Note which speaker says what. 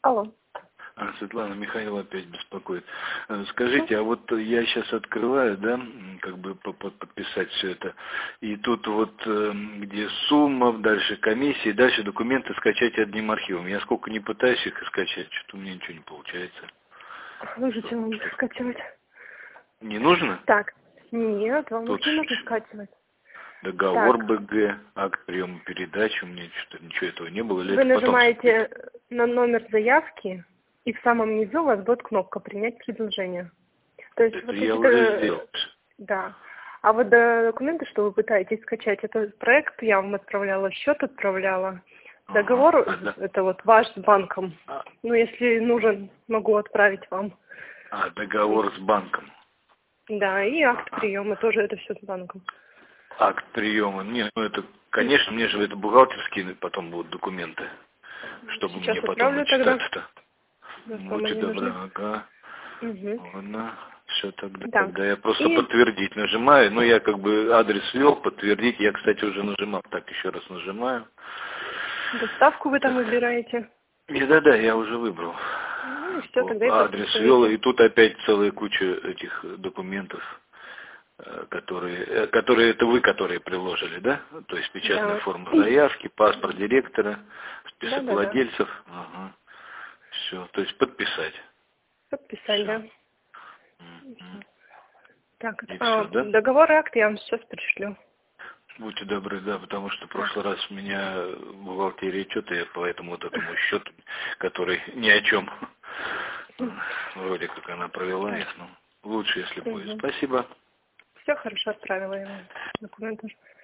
Speaker 1: Алло.
Speaker 2: Светлана, Михаил опять беспокоит. Скажите, а вот я сейчас открываю, да, как бы подписать все это, и тут вот где сумма, дальше комиссии, дальше документы скачать одним архивом. Я сколько не пытаюсь их скачать, что-то у меня ничего не получается.
Speaker 1: Слушайте, вам скачивать.
Speaker 2: Не нужно?
Speaker 1: Так, нет, вам
Speaker 2: Тут
Speaker 1: не нужно скачивать.
Speaker 2: договор
Speaker 1: Так.
Speaker 2: БГ, акт приема передачи, у меня что-то ничего этого не было. Или
Speaker 1: Вы
Speaker 2: это потом
Speaker 1: нажимаете на номер заявки, и в самом низу у вас будет кнопка «Принять предложение». То есть
Speaker 2: это
Speaker 1: вот
Speaker 2: я
Speaker 1: эти,
Speaker 2: уже сделал.
Speaker 1: да. А вот документы, что вы пытаетесь скачать, это проект я вам отправляла, счет отправляла. Договор, это вот ваш с банком. Ну, если нужен, могу отправить вам.
Speaker 2: Договор с банком.
Speaker 1: Да, и акт приема тоже, это все с банком.
Speaker 2: Акт приема. Нет, ну это, конечно, мне же это бухгалтерские потом будут документы, чтобы
Speaker 1: Сейчас
Speaker 2: мне потом отчитаться-то. Будьте добры, ага. Ладно, все тогда.
Speaker 1: Да.
Speaker 2: Тогда я просто подтвердить нажимаю. Ну, я как бы адрес ввел, подтвердить. Я, кстати, уже нажимал. Так, еще раз нажимаю.
Speaker 1: Доставку вы там выбираете?
Speaker 2: Да, я уже выбрал.
Speaker 1: Ну, и все, тогда и
Speaker 2: адрес ввел, и тут опять целая куча этих документов, которые это вы, которые приложили, да? То есть печатная форма заявки, паспорт директора, список владельцев. Ага. Все, то есть подписать.
Speaker 1: Подписать, да. Так,
Speaker 2: все, да?
Speaker 1: договор и акт я вам сейчас пришлю.
Speaker 2: Будьте добры, да, потому что в прошлый раз у меня бухгалтерия что-то, я по этому вот этому счету, который ни о чем, вроде как она провела их, но лучше, если будет. Спасибо.
Speaker 1: Все хорошо, отправила я вам документы.